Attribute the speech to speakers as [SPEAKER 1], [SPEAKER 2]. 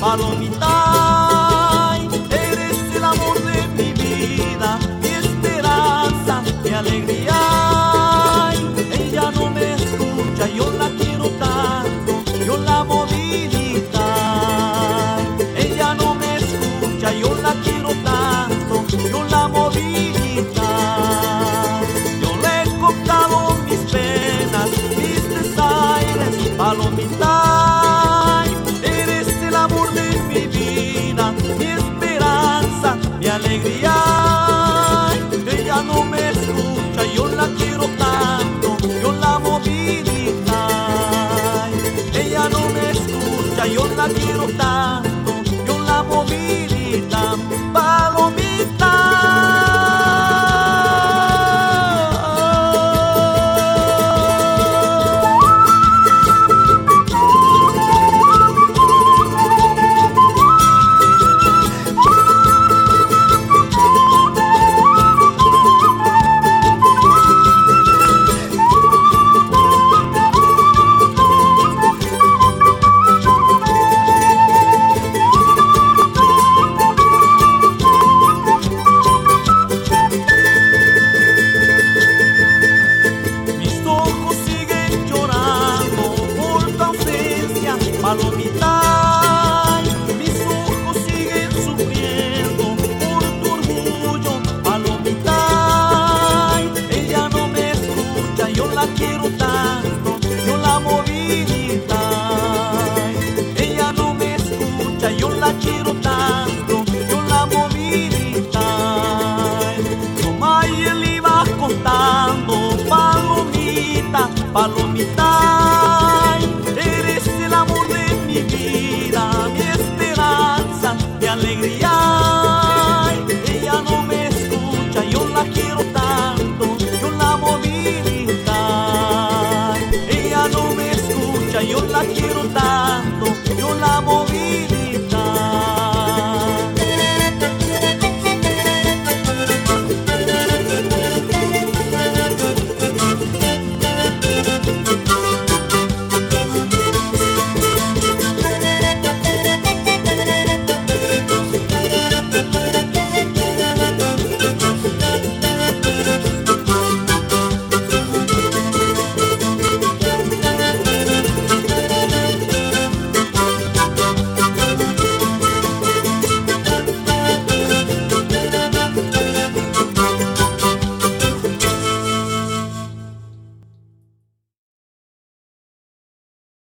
[SPEAKER 1] palomita, eres el amor de mi vida, mi esperanza, mi alegría. Ella no me escucha, yo la quiero tanto, yo la amo vidita. Ella no me escucha, yo la quiero tanto, yo la amo vidita. Yo le he contado mis penas, mis desaires, palomita. Mi alegría, ella no me escucha, yo la quiero tanto, yo la amo vidita. Ella no me escucha, yo la quiero tanto, yo la amo vidita. Palomita. Palomita, mis ojos siguen sufriendo por tu orgullo, palomita. Ella no me escucha, yo la quiero tanto, yo la amo vidita. Ella no me escucha, yo la quiero tanto, yo la amo vidita. Tomay él iba contando, palomita, palomita. Eres el amor de mi vida, mi esperanza, mi alegría. Ella no me escucha, yo la quiero tanto, yo la amo vidita. Ella no me escucha, yo la quiero